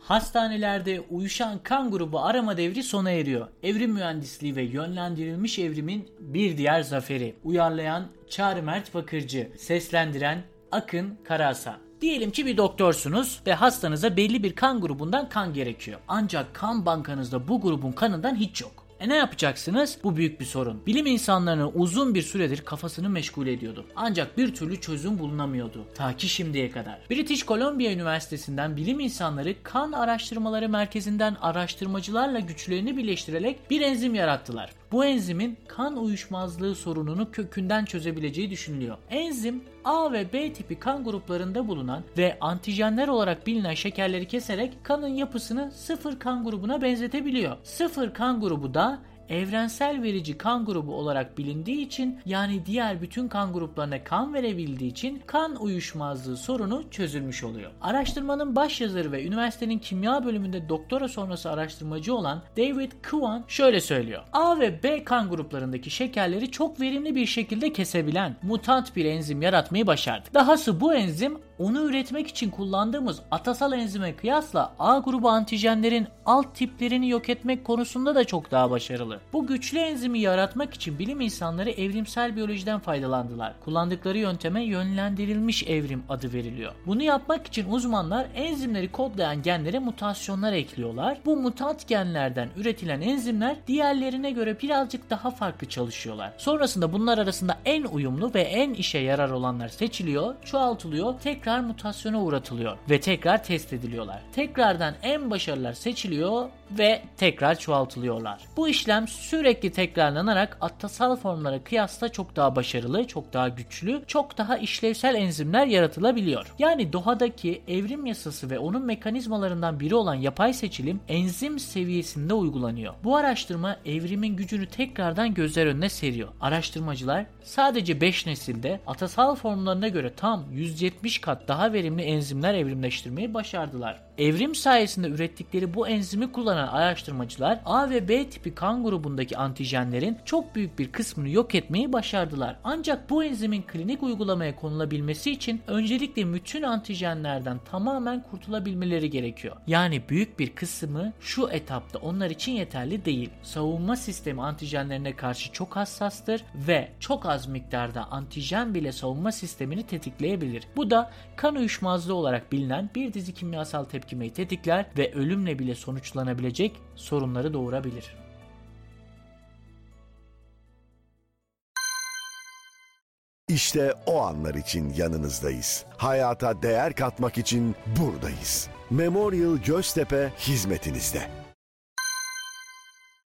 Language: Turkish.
Hastanelerde uyuşan kan grubu arama devri sona eriyor. Evrim mühendisliği ve yönlendirilmiş evrimin bir diğer zaferi. Uyarlayan Çağrı Mert Bakırcı, seslendiren Akın Karahasan. Diyelim ki bir doktorsunuz ve hastanıza belli bir kan grubundan kan gerekiyor. Ancak kan bankanızda bu grubun kanından hiç yok. Ne yapacaksınız? Bu büyük bir sorun. Bilim insanlarını uzun bir süredir kafasını meşgul ediyordu. Ancak bir türlü çözüm bulunamıyordu. Ta ki şimdiye kadar. British Columbia Üniversitesi'nden bilim insanları kan araştırmaları merkezinden araştırmacılarla güçlerini birleştirerek bir enzim yarattılar. Bu enzimin kan uyuşmazlığı sorununu kökünden çözebileceği düşünülüyor. Enzim A ve B tipi kan gruplarında bulunan ve antijenler olarak bilinen şekerleri keserek kanın yapısını sıfır kan grubuna benzetebiliyor. Sıfır kan grubu da evrensel verici kan grubu olarak bilindiği için, yani diğer bütün kan gruplarına kan verebildiği için kan uyuşmazlığı sorunu çözülmüş oluyor. Araştırmanın başyazarı ve üniversitenin kimya bölümünde doktora sonrası araştırmacı olan David Kuan şöyle söylüyor. A ve B kan gruplarındaki şekerleri çok verimli bir şekilde kesebilen mutant bir enzim yaratmayı başardık. Dahası bu enzim onu üretmek için kullandığımız atasal enzime kıyasla A grubu antijenlerin alt tiplerini yok etmek konusunda da çok daha başarılı. Bu güçlü enzimi yaratmak için bilim insanları evrimsel biyolojiden faydalandılar. Kullandıkları yönteme yönlendirilmiş evrim adı veriliyor. Bunu yapmak için uzmanlar enzimleri kodlayan genlere mutasyonlar ekliyorlar. Bu mutant genlerden üretilen enzimler diğerlerine göre birazcık daha farklı çalışıyorlar. Sonrasında bunlar arasında en uyumlu ve en işe yarar olanlar seçiliyor, çoğaltılıyor, tekrar mutasyona uğratılıyor ve tekrar test ediliyorlar. Tekrardan en başarılılar seçiliyor ve tekrar çoğaltılıyorlar. Bu işlem sürekli tekrarlanarak atasal formlara kıyasla çok daha başarılı, çok daha güçlü, çok daha işlevsel enzimler yaratılabiliyor. Yani doğadaki evrim yasası ve onun mekanizmalarından biri olan yapay seçilim enzim seviyesinde uygulanıyor. Bu araştırma evrimin gücünü tekrardan gözler önüne seriyor. Araştırmacılar sadece 5 nesilde atasal formlarına göre tam 170 kat daha verimli enzimler evrimleştirmeyi başardılar. Evrim sayesinde ürettikleri bu enzimi kullanan araştırmacılar A ve B tipi kan grubundaki antijenlerin çok büyük bir kısmını yok etmeyi başardılar. Ancak bu enzimin klinik uygulamaya konulabilmesi için öncelikle bütün antijenlerden tamamen kurtulabilmeleri gerekiyor. Yani büyük bir kısmı şu etapta onlar için yeterli değil. Savunma sistemi antijenlerine karşı çok hassastır ve çok az miktarda antijen bile savunma sistemini tetikleyebilir. Bu da kan uyuşmazlığı olarak bilinen bir dizi kimyasal tepkimeyi tetikler ve ölümle bile sonuçlanabilecek sorunları doğurabilir. İşte o anlar için yanınızdayız. Hayata değer katmak için buradayız. Memorial Göztepe hizmetinizde.